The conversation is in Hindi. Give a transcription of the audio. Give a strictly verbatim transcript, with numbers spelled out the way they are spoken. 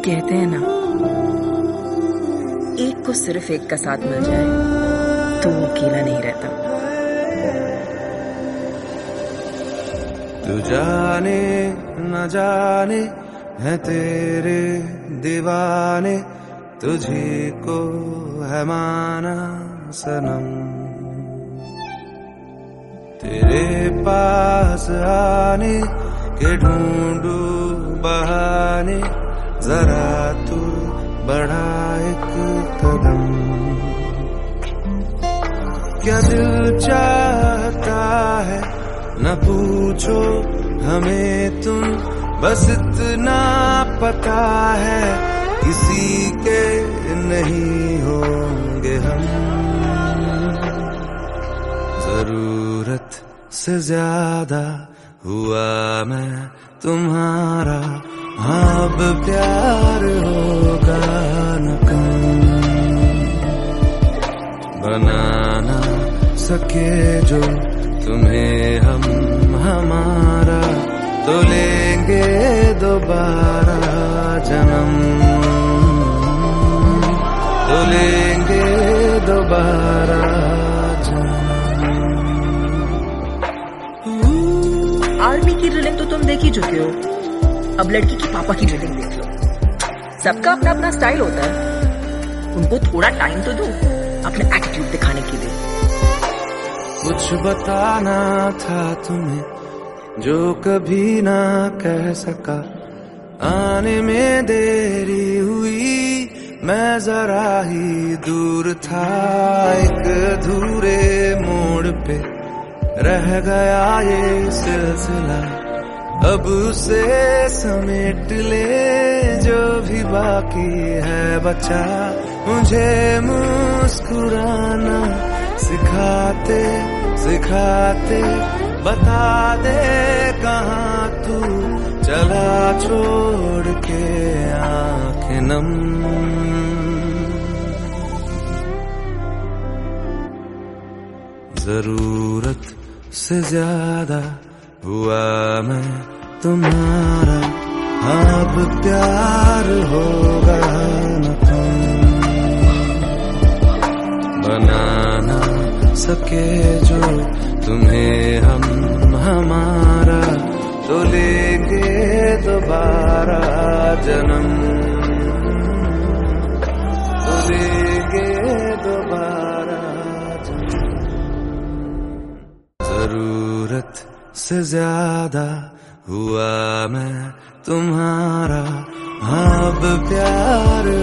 कहते हैं ना, एक को सिर्फ एक का साथ मिल जाए तो वो अकेला नहीं रहता। तू जाने न जाने है तेरे दीवाने, तुझे को है माना सनम। तेरे पास आने के ढूंढू बहाने, जरा तू बढ़ा एक कदम। क्या दिल चाहता है न पूछो हमें तुम, बस इतना पता है किसी के नहीं होंगे हम। जरूरत से ज्यादा हुआ मैं तुम्हारा, अब प्यार होगा न कम। बनाना सके जो तुम्हें हम हमारा, तो लेंगे दोबारा जन्म, तो लेंगे दोबारा जन्म। आर्मी की ड्रिलिंग तो तुम देख ही चुके हो, अब लड़की की पापा की ड्रिलिंग देख लो। सबका अपना अपना स्टाइल होता है, उनको थोड़ा टाइम तो दो अपना एटीट्यूड दिखाने के लिए। कुछ बताना था तुम्हें जो कभी ना कह सका, आने में देरी हुई मैं जरा ही दूर था। एक अधूरे मोड़ पे रह गया ये सिलसिला, अब उसे समेट ले जो भी बाकी है बचा। मुझे मुस्कुराना सिखाते सिखाते बता दे कहाँ तू चला छोड़ के आँखें नम। जरूरत से ज्यादा हुआ मैं तुम्हारा, अब प्यार होगा न कम। बनाना सके जो तुम्हें हम हमारा, तो लेंगे दोबारा जन्म, तो लेंगे दोबारा जन्म। जरूरत से ज्यादा हुआ मैं तुम्हारा, अब प्यार